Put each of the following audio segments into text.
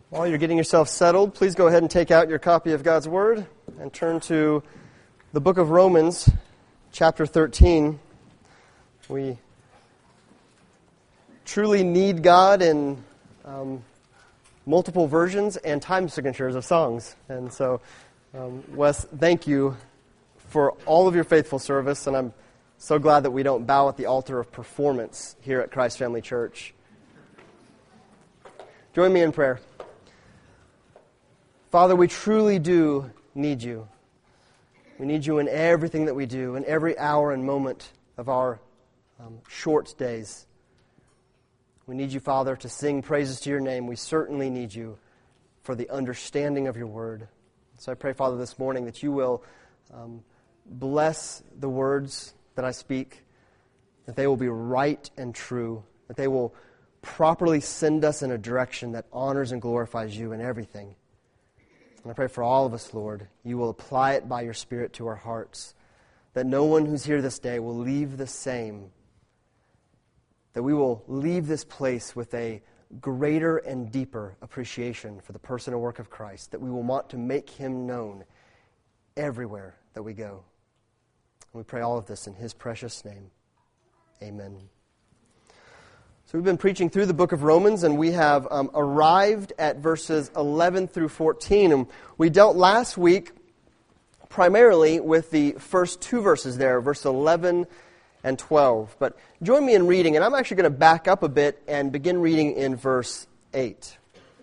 While you're getting yourself settled, please go ahead and take out your copy of God's Word and turn to the book of Romans, chapter 13. We truly need God in multiple versions and time signatures of songs. And so, Wes, thank you for all of your faithful service, and I'm so glad that we don't bow at the altar of performance here at Christ Family Church. Join me in prayer. Father, we truly do need you. We need you in everything that we do, in every hour and moment of our short days. We need you, Father, to sing praises to your name. We certainly need you for the understanding of your word. So I pray, Father, this morning that you will bless the words that I speak, that they will be right and true, that they will properly send us in a direction that honors and glorifies you in everything. And I pray for all of us, Lord, you will apply it by your Spirit to our hearts, that no one who's here this day will leave the same, that we will leave this place with a greater and deeper appreciation for the person and work of Christ, that we will want to make him known everywhere that we go. And we pray all of this in his precious name. Amen. So we've been preaching through the book of Romans, and we have arrived at verses 11 through 14. And we dealt last week primarily with the first two verses there, verse 11 and 12. But join me in reading, and I'm actually going to back up a bit and begin reading in verse 8.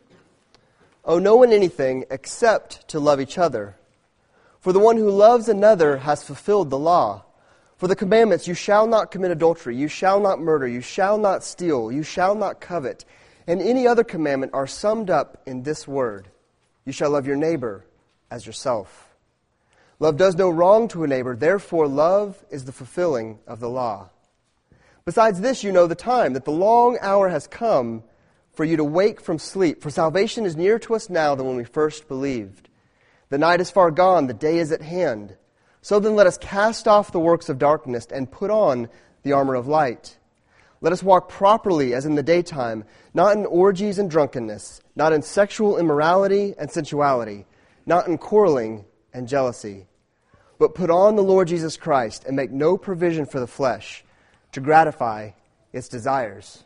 Owe no one anything except to love each other. For the one who loves another has fulfilled the law. For the commandments, you shall not commit adultery, you shall not murder, you shall not steal, you shall not covet, and any other commandment are summed up in this word: you shall love your neighbor as yourself. Love does no wrong to a neighbor, therefore love is the fulfilling of the law. Besides this, you know the time, that the long hour has come for you to wake from sleep, for salvation is nearer to us now than when we first believed. The night is far gone, the day is at hand. So then let us cast off the works of darkness and put on the armor of light. Let us walk properly as in the daytime, not in orgies and drunkenness, not in sexual immorality and sensuality, not in quarreling and jealousy. But put on the Lord Jesus Christ and make no provision for the flesh to gratify its desires.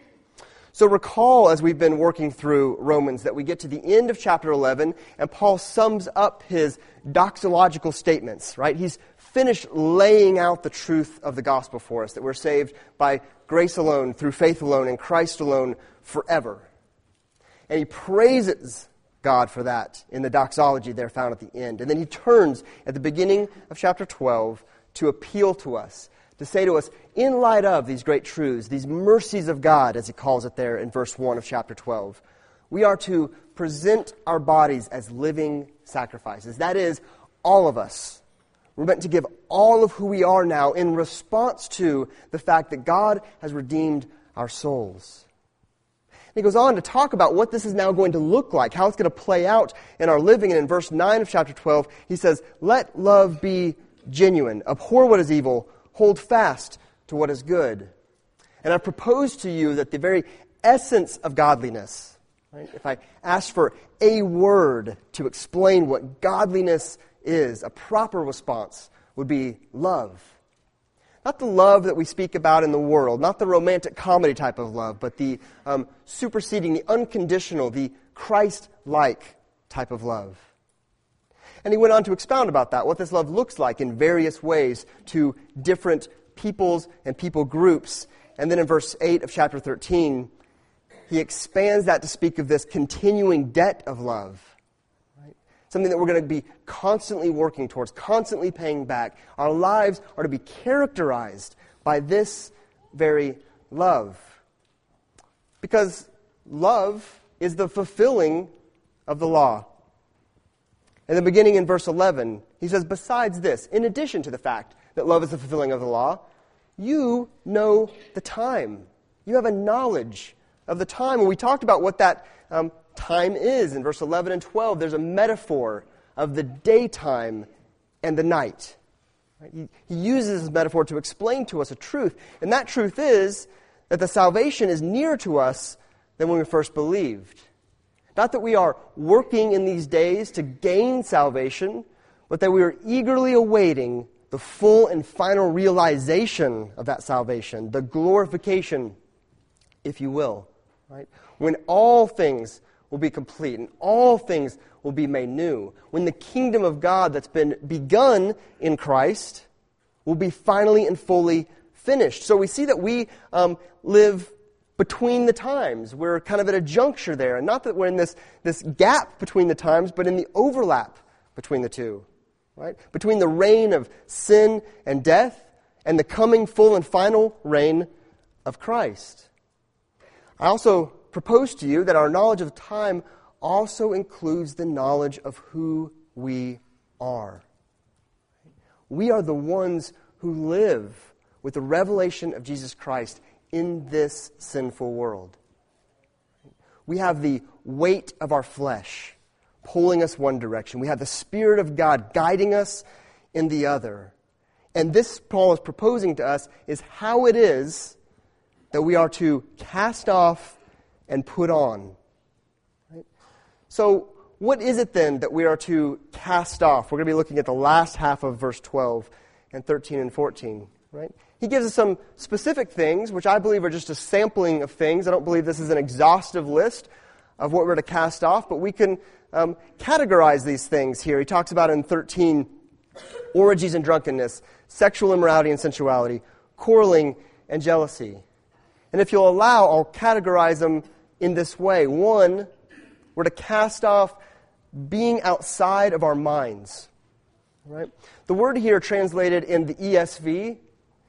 So recall, as we've been working through Romans, that we get to the end of chapter 11, and Paul sums up his doxological statements, right? He's finished laying out the truth of the gospel for us, that we're saved by grace alone, through faith alone, in Christ alone, forever. And he praises God for that in the doxology there found at the end. And then he turns at the beginning of chapter 12 to appeal to us, to say to us, in light of these great truths, these mercies of God, as he calls it there in verse 1 of chapter 12, we are to present our bodies as living sacrifices. That is, all of us. We're meant to give all of who we are now in response to the fact that God has redeemed our souls. And he goes on to talk about what this is now going to look like, how it's going to play out in our living. And in verse 9 of chapter 12, he says, let love be genuine, abhor what is evil, hold fast to what is good. And I propose to you that the very essence of godliness, right, if I asked for a word to explain what godliness is, a proper response would be love. Not the love that we speak about in the world, not the romantic comedy type of love, but the superseding, the unconditional, the Christ-like type of love. And he went on to expound about that, what this love looks like in various ways to different peoples and people groups. And then in verse 8 of chapter 13, he expands that to speak of this continuing debt of love. Right? Something that we're going to be constantly working towards, constantly paying back. Our lives are to be characterized by this very love. Because love is the fulfilling of the law. And then beginning in verse 11, he says, besides this, in addition to the fact that love is the fulfilling of the law, you know the time. You have a knowledge of the time. And we talked about what that time is in verse 11 and 12. There's a metaphor of the daytime and the night. Right? He uses this metaphor to explain to us a truth. And that truth is that the salvation is nearer to us than when we first believed. Not that we are working in these days to gain salvation, but that we are eagerly awaiting the full and final realization of that salvation, the glorification, if you will, right? When all things will be complete and all things will be made new. When the kingdom of God that's been begun in Christ will be finally and fully finished. So we see that we live between the times. We're kind of at a juncture there. And not that we're in this gap between the times, but in the overlap between the two. Right? Between the reign of sin and death and the coming full and final reign of Christ. I also propose to you that our knowledge of time also includes the knowledge of who we are. We are the ones who live with the revelation of Jesus Christ in this sinful world. We have the weight of our flesh pulling us one direction. We have the Spirit of God guiding us in the other. And this Paul is proposing to us is how it is that we are to cast off and put on. Right? So what is it then that we are to cast off? We're going to be looking at the last half of verse 12 and 13 and 14. Right? He gives us some specific things, which I believe are just a sampling of things. I don't believe this is an exhaustive list of what we're to cast off, but we can categorize these things here. He talks about in 13, orgies and drunkenness, sexual immorality and sensuality, quarreling and jealousy. And if you'll allow, I'll categorize them in this way. One, we're to cast off being outside of our minds. Right? The word here translated in the ESV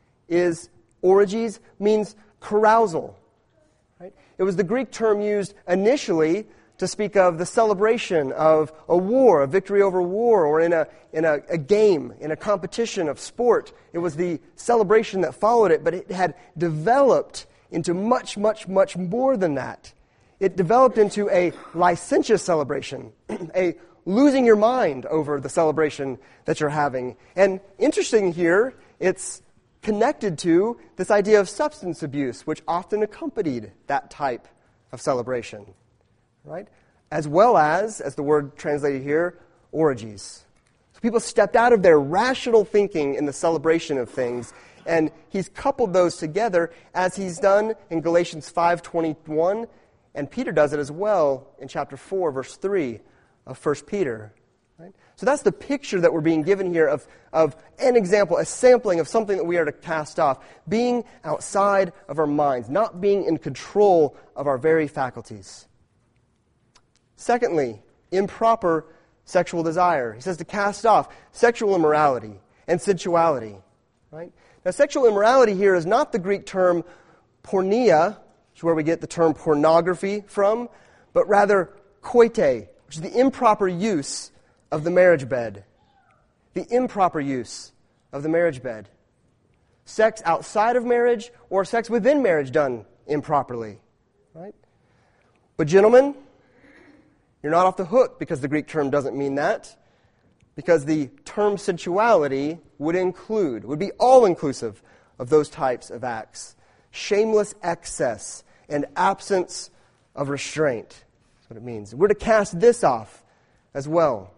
is orgies, means carousal. Right? It was the Greek term used initially to speak of the celebration of a war, a victory over war, or in a game, in a competition of sport. It was the celebration that followed it, but it had developed into much, much, much more than that. It developed into a licentious celebration, a losing your mind over the celebration that you're having. And interesting here, it's connected to this idea of substance abuse, which often accompanied that type of celebration. Right? As well as the word translated here, orgies. So people stepped out of their rational thinking in the celebration of things, and he's coupled those together as he's done in Galatians 5:21, and Peter does it as well in chapter 4, verse 3 of 1 Peter. Right? So that's the picture that we're being given here of an example, a sampling of something that we are to cast off. Being outside of our minds, not being in control of our very faculties. Secondly, improper sexual desire. He says to cast off sexual immorality and sensuality. Right? Now, sexual immorality here is not the Greek term porneia, which is where we get the term pornography from, but rather koite, which is the improper use of the marriage bed. The improper use of the marriage bed. Sex outside of marriage or sex within marriage done improperly. Right? But gentlemen, you're not off the hook because the Greek term doesn't mean that. Because the term sensuality would be all-inclusive of those types of acts. Shameless excess and absence of restraint. That's what it means. We're to cast this off as well.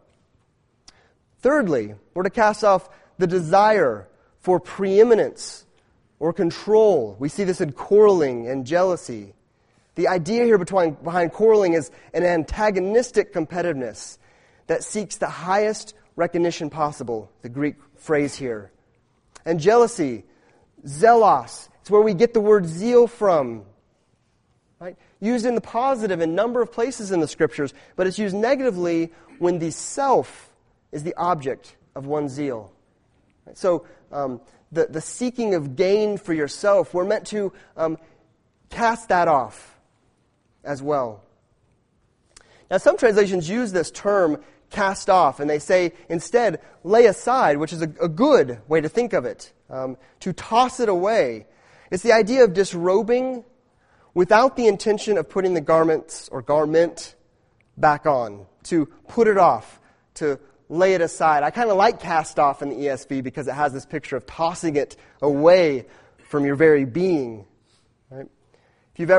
Thirdly, we're to cast off the desire for preeminence or control. We see this in quarreling and jealousy. The idea here behind quarreling is an antagonistic competitiveness that seeks the highest recognition possible, the Greek phrase here. And jealousy, zelos, it's where we get the word zeal from. Right? Used in the positive in a number of places in the Scriptures, but it's used negatively when the self is the object of one's zeal. Right? So the seeking of gain for yourself, we're meant to cast that off as well. Now, some translations use this term, cast off, and they say instead, lay aside, which is a good way to think of it, to toss it away. It's the idea of disrobing without the intention of putting the garments or garment back on, to put it off, to lay it aside. I kind of like cast off in the ESV because it has this picture of tossing it away from your very being. Right? If you've ever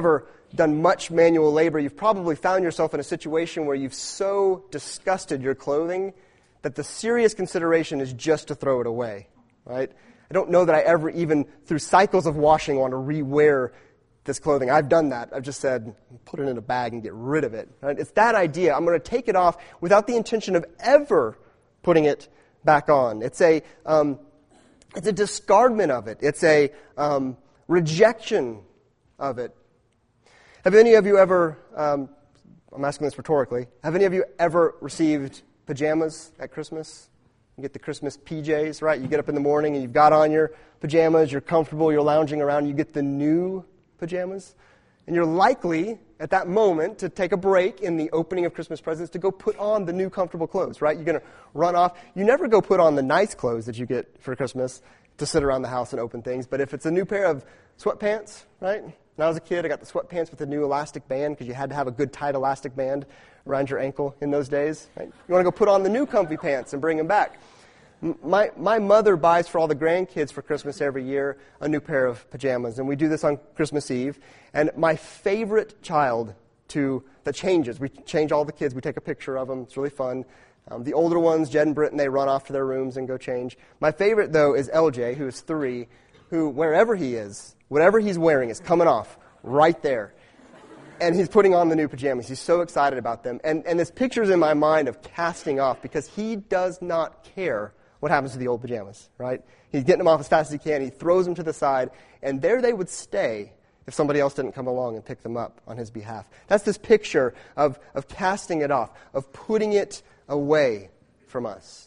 done much manual labor, you've probably found yourself in a situation where you've so disgusted your clothing that the serious consideration is just to throw it away, right? I don't know that I ever, even through cycles of washing, want to re-wear this clothing. I've done that. I've just said, put it in a bag and get rid of it. Right? It's that idea. I'm going to take it off without the intention of ever putting it back on. It's a discardment of it. It's a rejection of it. Have any of you ever, I'm asking this rhetorically, have any of you ever received pajamas at Christmas? You get the Christmas PJs, right? You get up in the morning and you've got on your pajamas, you're comfortable, you're lounging around, you get the new pajamas. And you're likely, at that moment, to take a break in the opening of Christmas presents to go put on the new comfortable clothes, right? You're going to run off. You never go put on the nice clothes that you get for Christmas to sit around the house and open things. But if it's a new pair of sweatpants, right? When I was a kid, I got the sweatpants with the new elastic band because you had to have a good tight elastic band around your ankle in those days. Right? You want to go put on the new comfy pants and bring them back. My mother buys for all the grandkids for Christmas every year a new pair of pajamas, and we do this on Christmas Eve. And my favorite child that changes, we change all the kids, we take a picture of them, it's really fun. The older ones, Jed and Britton, they run off to their rooms and go change. My favorite, though, is LJ, who is 3, who, wherever he is, whatever he's wearing is coming off right there. And he's putting on the new pajamas. He's so excited about them. And this picture's in my mind of casting off because he does not care what happens to the old pajamas, right? He's getting them off as fast as he can. He throws them to the side, and there they would stay if somebody else didn't come along and pick them up on his behalf. That's this picture of casting it off, of putting it away from us.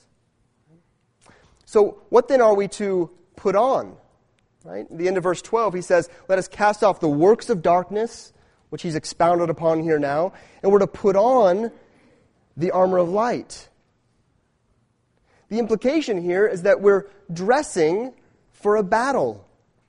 So what then are we to put on? Right? At the end of verse 12, he says, let us cast off the works of darkness, which he's expounded upon here now, and we're to put on the armor of light. The implication here is that we're dressing for a battle.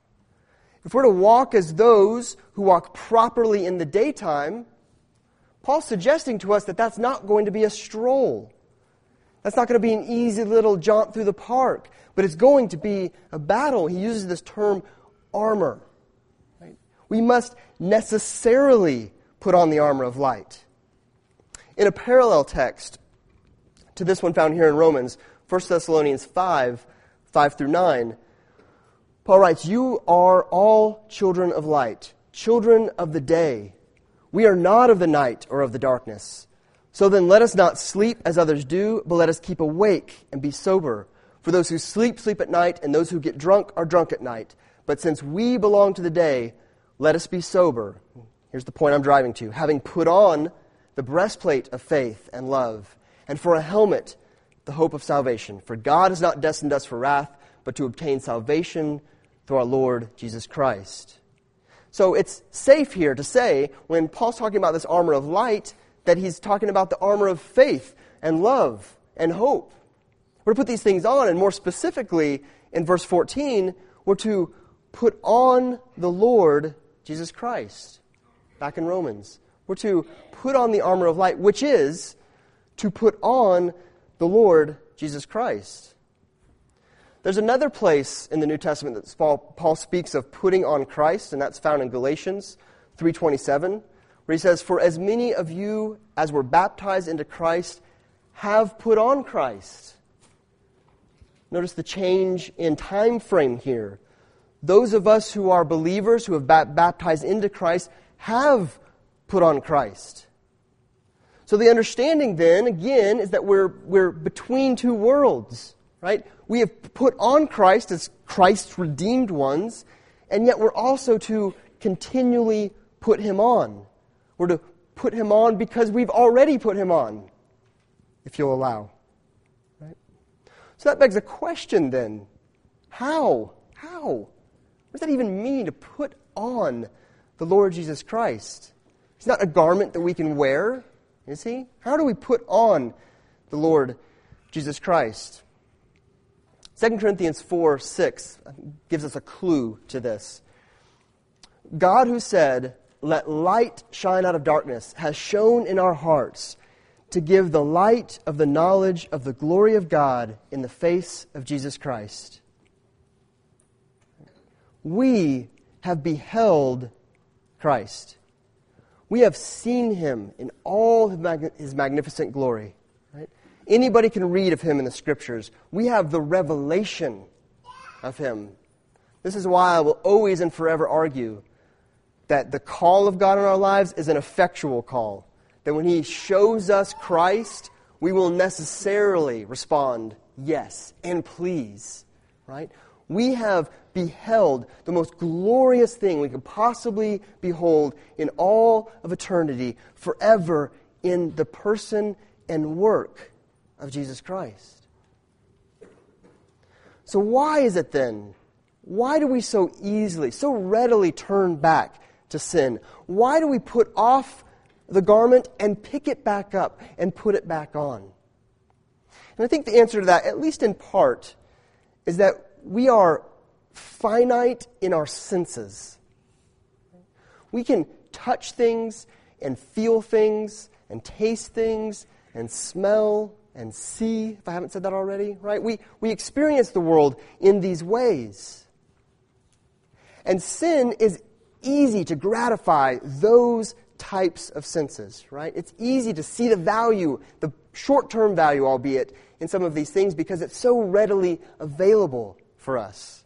If we're to walk as those who walk properly in the daytime, Paul's suggesting to us that that's not going to be a stroll. That's not going to be an easy little jaunt through the park, but it's going to be a battle. He uses this term armor. Right? We must necessarily put on the armor of light. In a parallel text to this one found here in Romans, 1 Thessalonians 5 through 9, Paul writes, you are all children of light, children of the day. We are not of the night or of the darkness. So then let us not sleep as others do, but let us keep awake and be sober. For those who sleep, sleep at night, and those who get drunk are drunk at night. But since we belong to the day, let us be sober. Here's the point I'm driving to. Having put on the breastplate of faith and love, and for a helmet, the hope of salvation. For God has not destined us for wrath, but to obtain salvation through our Lord Jesus Christ. So it's safe here to say, when Paul's talking about this armor of light, that he's talking about the armor of faith and love and hope. We're to put these things on, and more specifically, in verse 14, we're to put on the Lord Jesus Christ. Back in Romans. We're to put on the armor of light, which is to put on the Lord Jesus Christ. There's another place in the New Testament that Paul speaks of putting on Christ, and that's found in Galatians 3:27, where he says, for as many of you as were baptized into Christ have put on Christ. Notice the change in time frame here. Those of us who are believers, who have baptized into Christ, have put on Christ. So the understanding then, again, is that we're between two worlds, right? We have put on Christ as Christ's redeemed ones, and yet we're also to continually put Him on. We're to put Him on because we've already put Him on, if you'll allow. Right? So that begs a question then. How? What does that even mean to put on the Lord Jesus Christ? He's not a garment that we can wear, is He? How do we put on the Lord Jesus Christ? 2 Corinthians 4:6 gives us a clue to this. God who said, let light shine out of darkness, has shone in our hearts to give the light of the knowledge of the glory of God in the face of Jesus Christ. We have beheld Christ. We have seen him in all his magnificent glory. Right? Anybody can read of him in the Scriptures. We have the revelation of him. This is why I will always and forever argue that the call of God in our lives is an effectual call. That when he shows us Christ, we will necessarily respond, yes, and please. Right? We have beheld the most glorious thing we could possibly behold in all of eternity, forever, in the person and work of Jesus Christ. So why is it then? Why do we so easily, so readily turn back to sin? Why do we put off the garment and pick it back up and put it back on? And I think the answer to that, at least in part, is that we are finite in our senses. We can touch things and feel things and taste things and smell and see, if I haven't said that already, right? We experience the world in these ways. And sin is easy to gratify those types of senses, right? It's easy to see the value, the short-term value, albeit, in some of these things because it's so readily available for us.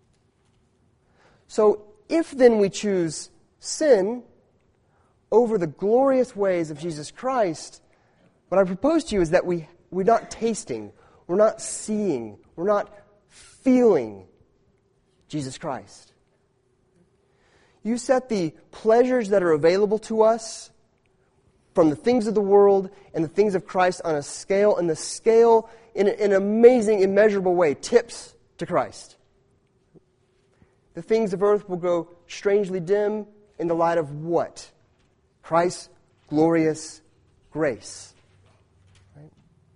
So if then we choose sin over the glorious ways of Jesus Christ, what I propose to you is that we're not tasting, we're not seeing, we're not feeling Jesus Christ. You set the pleasures that are available to us from the things of the world and the things of Christ on a scale, and the scale in an amazing, immeasurable way tips to Christ. The things of earth will grow strangely dim in the light of what? Christ's glorious grace. Right?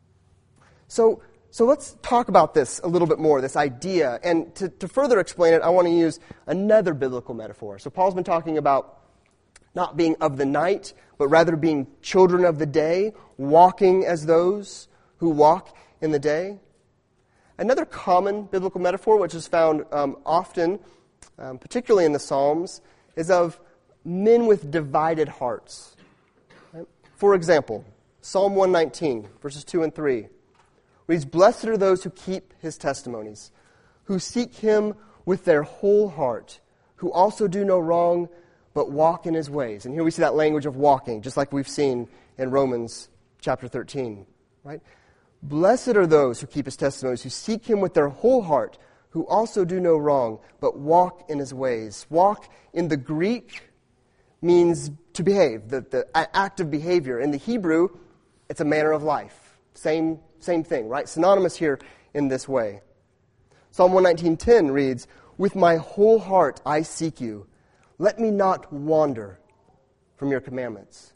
So let's talk about this a little bit more, this idea. And to further explain it, I want to use another biblical metaphor. So Paul's been talking about not being of the night, but rather being children of the day, walking as those who walk in the day. Another common biblical metaphor, which is found often, particularly in the Psalms, is of men with divided hearts. Right? For example, Psalm 119, verses 2 and 3. Reads, "Blessed are those who keep his testimonies, who seek him with their whole heart, who also do no wrong, but walk in his ways." And here we see that language of walking, just like we've seen in Romans chapter 13. Right? Blessed are those who keep his testimonies, who seek him with their whole heart, who also do no wrong, but walk in his ways. Walk in the Greek means to behave, the act of behavior. In the Hebrew, it's a manner of life. Same thing, right? Synonymous here in this way. Psalm 119:10 reads, "With my whole heart I seek you. Let me not wander from your commandments."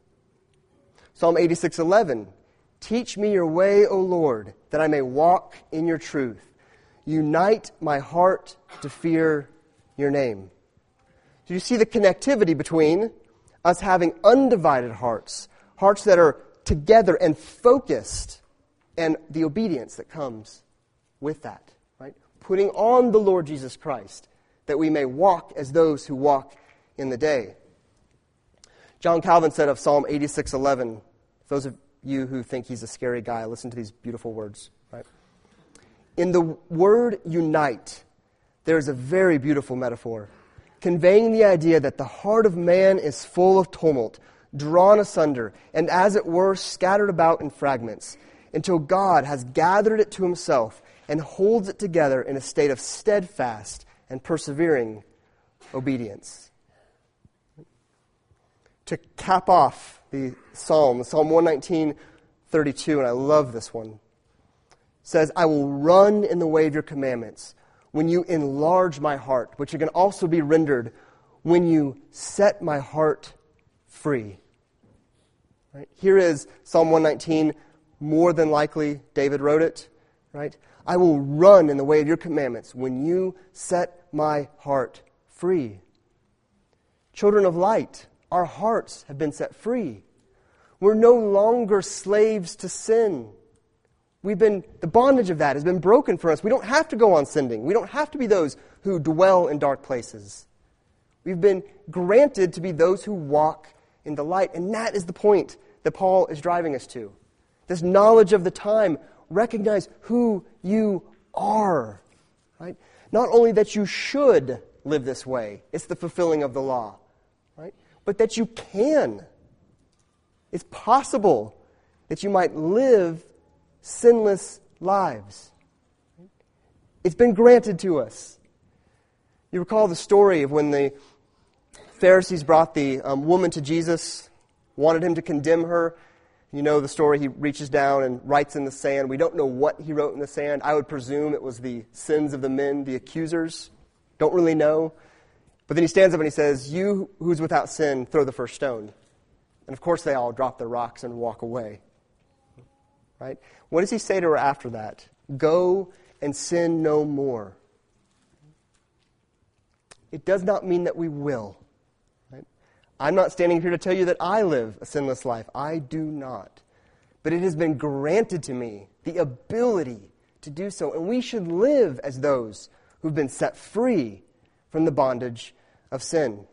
Psalm 86:11, "Teach me your way, O Lord, that I may walk in your truth. Unite my heart to fear your name." So you see the connectivity between us having undivided hearts, hearts that are together and focused, and the obedience that comes with that, right? Putting on the Lord Jesus Christ, that we may walk as those who walk in the day. John Calvin said of Psalm 86:11, those of you who think he's a scary guy, listen to these beautiful words, right? "In the word unite, there is a very beautiful metaphor, conveying the idea that the heart of man is full of tumult, drawn asunder, and as it were, scattered about in fragments, until God has gathered it to himself and holds it together in a state of steadfast and persevering obedience." To cap off the Psalm 119:32, and I love this one, says, "I will run in the way of your commandments when you enlarge my heart," which can also be rendered, "when you set my heart free." Right? Here is Psalm 119. More than likely, David wrote it, right? "I will run in the way of your commandments when you set my heart free." Children of light, our hearts have been set free. We're no longer slaves to sin. The bondage of that has been broken for us. We don't have to go on sinning. We don't have to be those who dwell in dark places. We've been granted to be those who walk in the light. And that is the point that Paul is driving us to. This knowledge of the time. Recognize who you are. Right? Not only that you should live this way, it's the fulfilling of the law, right? But that you can. It's possible that you might live sinless lives. It's been granted to us. You recall the story of when the Pharisees brought the woman to Jesus, wanted him to condemn her. You know the story. He reaches down and writes in the sand. We don't know what he wrote in the sand. I would presume it was the sins of the men, the accusers. Don't really know. But then he stands up and he says, "You who's without sin, throw the first stone." And of course they all drop their rocks and walk away. Right? What does he say to her after that? Go and sin no more. It does not mean that we will. I'm not standing here to tell you that I live a sinless life. I do not. But it has been granted to me the ability to do so. And we should live as those who've been set free from the bondage of sin.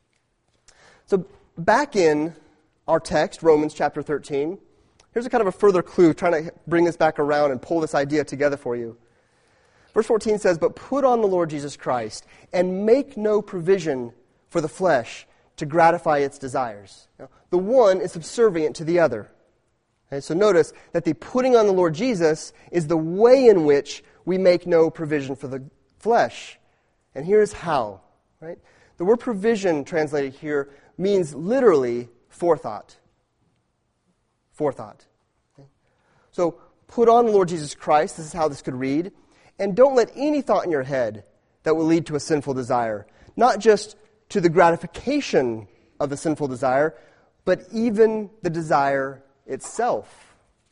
So back in our text, Romans chapter 13, here's a kind of a further clue, trying to bring this back around and pull this idea together for you. Verse 14 says, "But put on the Lord Jesus Christ and make no provision for the flesh to gratify its desires." Now, the one is subservient to the other. Okay, so notice that the putting on the Lord Jesus is the way in which we make no provision for the flesh. And here's how. Right? The word provision translated here means literally forethought. Forethought. Okay? So put on the Lord Jesus Christ. This is how this could read. And don't let any thought in your head that will lead to a sinful desire. Not just to the gratification of the sinful desire, but even the desire itself.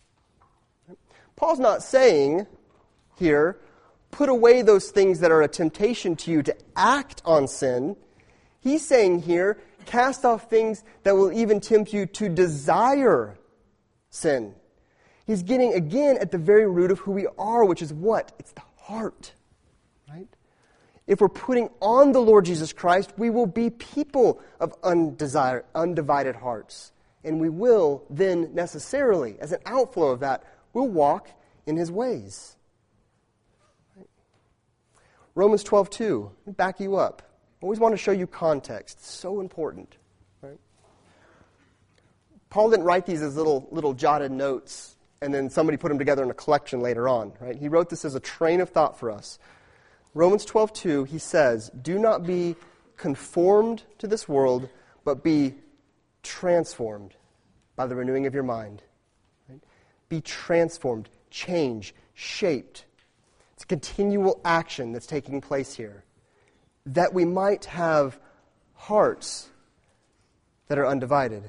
Paul's not saying here, put away those things that are a temptation to you to act on sin. He's saying here, cast off things that will even tempt you to desire sin. He's getting, again, at the very root of who we are, which is what? It's the heart. Right? If we're putting on the Lord Jesus Christ, we will be people of undivided hearts. And we will then necessarily, as an outflow of that, we'll walk in His ways. Right? Romans 12:2, back you up. Always want to show you context. It's so important. Right? Paul didn't write these as little jotted notes and then somebody put them together in a collection later on. Right? He wrote this as a train of thought for us. Romans 12:2, he says, "Do not be conformed to this world, but be transformed by the renewing of your mind." Right? Be transformed, change, shaped. It's a continual action that's taking place here. That we might have hearts that are undivided.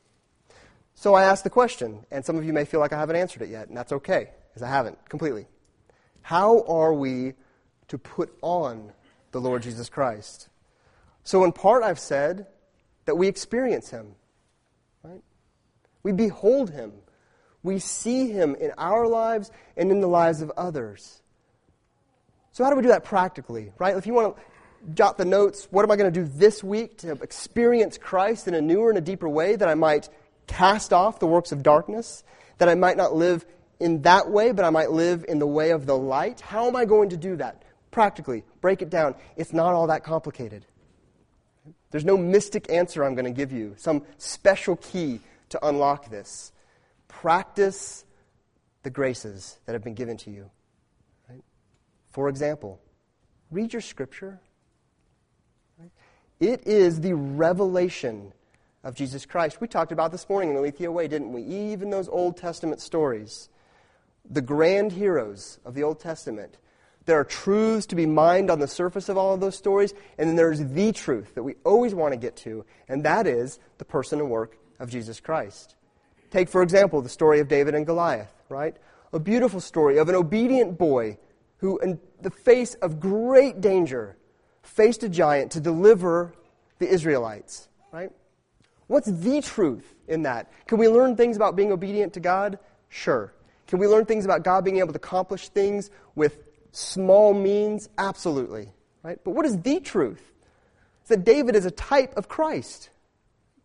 So I asked the question, and some of you may feel like I haven't answered it yet, and that's okay, because I haven't completely. How are we to put on the Lord Jesus Christ? So in part I've said that we experience Him. Right? We behold Him. We see Him in our lives and in the lives of others. So how do we do that practically? Right? If you want to jot the notes, what am I going to do this week to experience Christ in a newer and a deeper way, that I might cast off the works of darkness, that I might not live in that way, but I might live in the way of the light? How am I going to do that? Practically, break it down. It's not all that complicated. There's no mystic answer I'm going to give you, some special key to unlock this. Practice the graces that have been given to you. Right? For example, read your Scripture. Right? It is the revelation of Jesus Christ. We talked about this morning in the Alethea Way, didn't we? Even those Old Testament stories. The grand heroes of the Old Testament. There are truths to be mined on the surface of all of those stories, and then there's the truth that we always want to get to, and that is the person and work of Jesus Christ. Take, for example, the story of David and Goliath, right? A beautiful story of an obedient boy who, in the face of great danger, faced a giant to deliver the Israelites, right? What's the truth in that? Can we learn things about being obedient to God? Sure. Can we learn things about God being able to accomplish things with small means? Absolutely. Right? But what is the truth? It's that David is a type of Christ.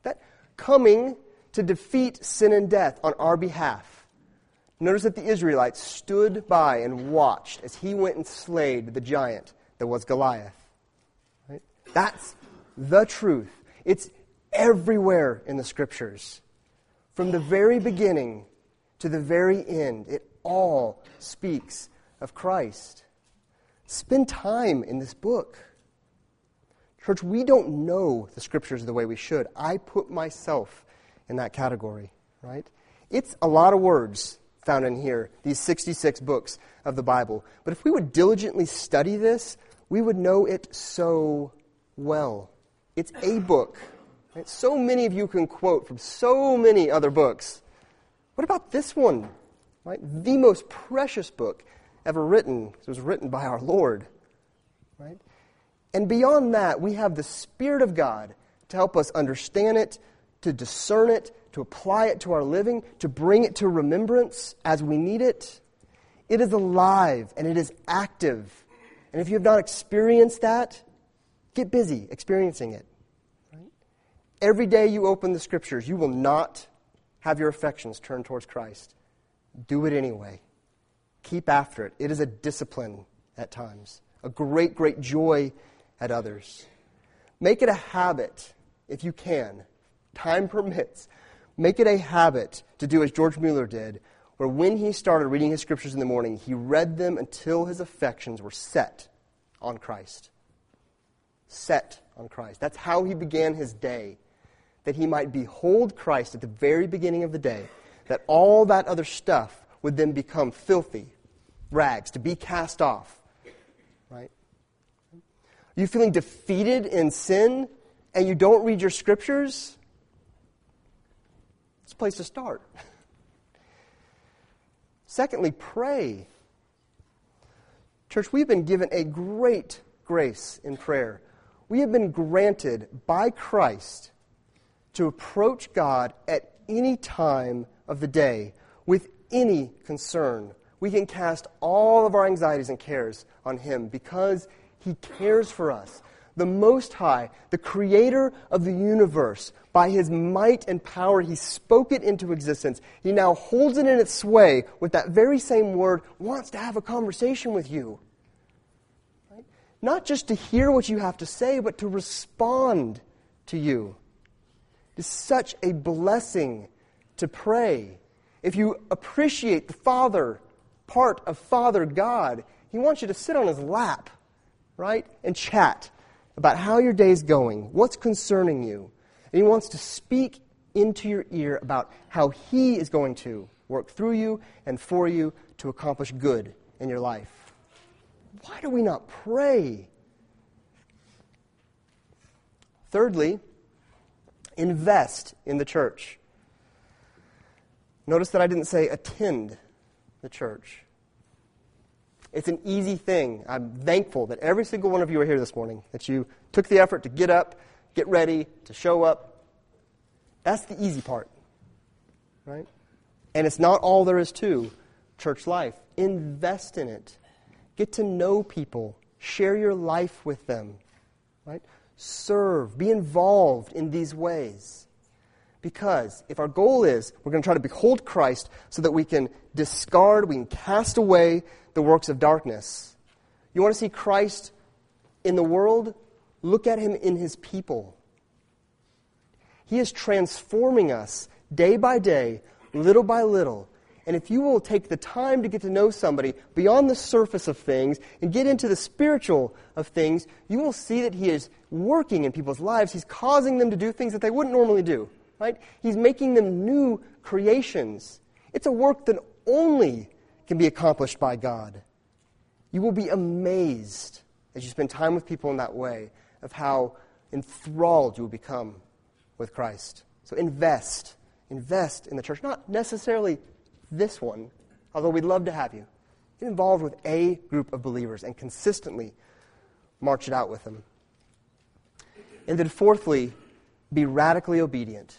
That coming to defeat sin and death on our behalf. Notice that the Israelites stood by and watched as he went and slayed the giant that was Goliath. Right? That's the truth. It's everywhere in the Scriptures. From the very beginning to the very end, it all speaks of Christ. Spend time in this book. Church, we don't know the Scriptures the way we should. I put myself in that category, right? It's a lot of words found in here, these 66 books of the Bible. But if we would diligently study this, we would know it so well. It's a book. Right? So many of you can quote from so many other books. What about this one? Right? The most precious book ever written. It was written by our Lord. Right? And beyond that, we have the Spirit of God to help us understand it, to discern it, to apply it to our living, to bring it to remembrance as we need it. It is alive and it is active. And if you have not experienced that, get busy experiencing it. Right? Every day you open the Scriptures, you will not have your affections turned towards Christ. Do it anyway. Keep after it. It is a discipline at times, a great, great joy at others. Make it a habit, if you can. Time permits. Make it a habit to do as George Mueller did, where when he started reading his Scriptures in the morning, he read them until his affections were set on Christ. Set on Christ. That's how he began his day, that he might behold Christ at the very beginning of the day, that all that other stuff would then become filthy rags, to be cast off. Right? Are you feeling defeated in sin and you don't read your Scriptures? It's a place to start. Secondly, pray. Church, we've been given a great grace in prayer. We have been granted by Christ to approach God at any time of the day with any concern. We can cast all of our anxieties and cares on Him because He cares for us. The Most High, the Creator of the universe, by His might and power, He spoke it into existence. He now holds it in its sway with that very same word, wants to have a conversation with you. Right? Not just to hear what you have to say, but to respond to you. It is such a blessing to pray. If you appreciate the Father part of Father God, He wants you to sit on His lap, right, and chat about how your day's going, what's concerning you. And He wants to speak into your ear about how He is going to work through you and for you to accomplish good in your life. Why do we not pray? Thirdly, invest in the church. Notice that I didn't say attend the church. It's an easy thing. I'm thankful that every single one of you are here this morning, that you took the effort to get up, get ready, to show up. That's the easy part, right? And it's not all there is to church life. Invest in it. Get to know people. Share your life with them, right? Serve. Be involved in these ways. Because if our goal is we're going to try to behold Christ so that we can discard, we can cast away the works of darkness. You want to see Christ in the world? Look at Him in His people. He is transforming us day by day, little by little. And if you will take the time to get to know somebody beyond the surface of things and get into the spiritual of things, you will see that He is working in people's lives. He's causing them to do things that they wouldn't normally do. Right? He's making them new creations. It's a work that only can be accomplished by God. You will be amazed as you spend time with people in that way of how enthralled you will become with Christ. So invest in the church. Not necessarily this one, although we'd love to have you. Get involved with a group of believers and consistently march it out with them. And then fourthly, be radically obedient.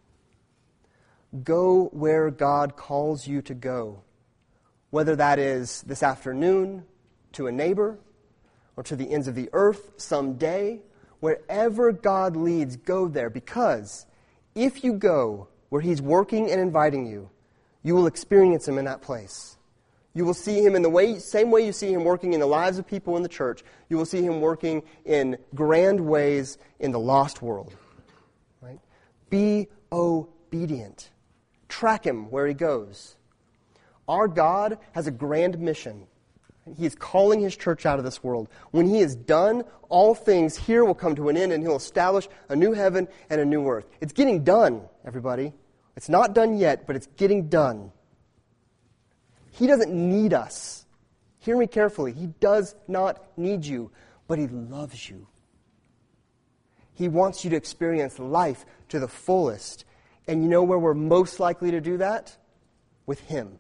Go where God calls you to go, whether that is this afternoon to a neighbor or to the ends of the earth someday. Wherever God leads, go there, because If you go where He's working and inviting you, you will experience Him in that place. You will see Him in the same way you see Him working in the lives of people in the church. You will see Him working in grand ways in the lost world. Right? Be obedient. Track Him where He goes. Our God has a grand mission. He is calling His church out of this world. When He is done, all things here will come to an end, and He'll establish a new heaven and a new earth. It's getting done, everybody. It's not done yet, but it's getting done. He doesn't need us. Hear me carefully. He does not need you, but He loves you. He wants you to experience life to the fullest. And you know where we're most likely to do that? With Him.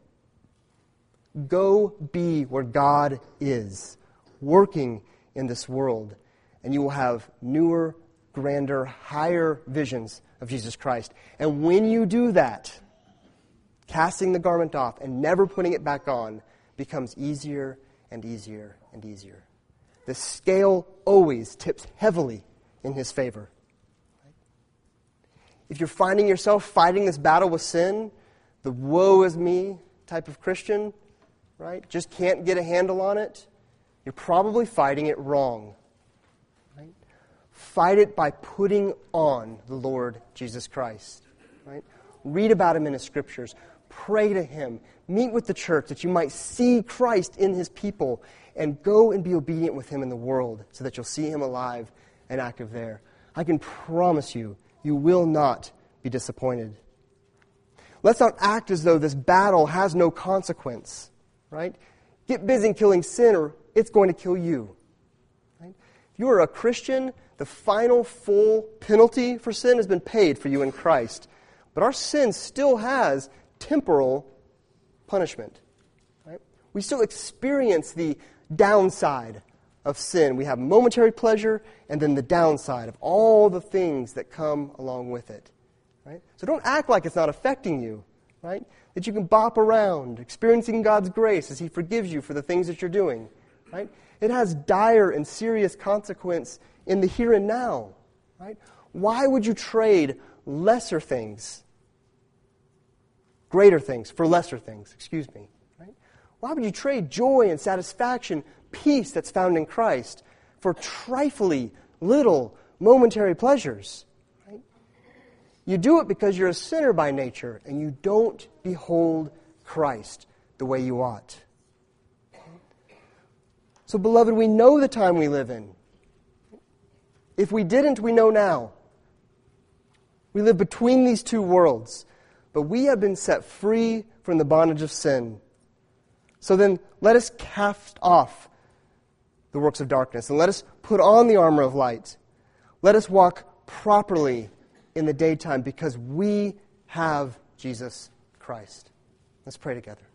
Go be where God is, working in this world, and you will have newer, grander, higher visions of Jesus Christ. And when you do that, casting the garment off and never putting it back on becomes easier and easier and easier. The scale always tips heavily in His favor. If you're finding yourself fighting this battle with sin, the woe is me type of Christian, right, just can't get a handle on it, you're probably fighting it wrong. Right? Fight it by putting on the Lord Jesus Christ. Right? Read about Him in His Scriptures. Pray to Him. Meet with the church that you might see Christ in His people, and go and be obedient with Him in the world so that you'll see Him alive and active there. I can promise you, you will not be disappointed. Let's not act as though this battle has no consequence. Right? Get busy killing sin, or it's going to kill you. Right? If you are a Christian, the final full penalty for sin has been paid for you in Christ. But our sin still has temporal punishment. Right? We still experience the downside of sin. We have momentary pleasure, and then the downside of all the things that come along with it. Right? So don't act like it's not affecting you. Right? That you can bop around, experiencing God's grace as He forgives you for the things that you're doing. Right? It has dire and serious consequence in the here and now. Right? Why would you trade lesser things, greater things, for lesser things? Right? Why would you trade joy and satisfaction, peace that's found in Christ, for trifly, little, momentary pleasures? You do it because you're a sinner by nature, and you don't behold Christ the way you ought. So, beloved, we know the time we live in. If we didn't, we know now. We live between these two worlds, but we have been set free from the bondage of sin. So then, let us cast off the works of darkness, and let us put on the armor of light. Let us walk properly in the daytime, because we have Jesus Christ. Let's pray together.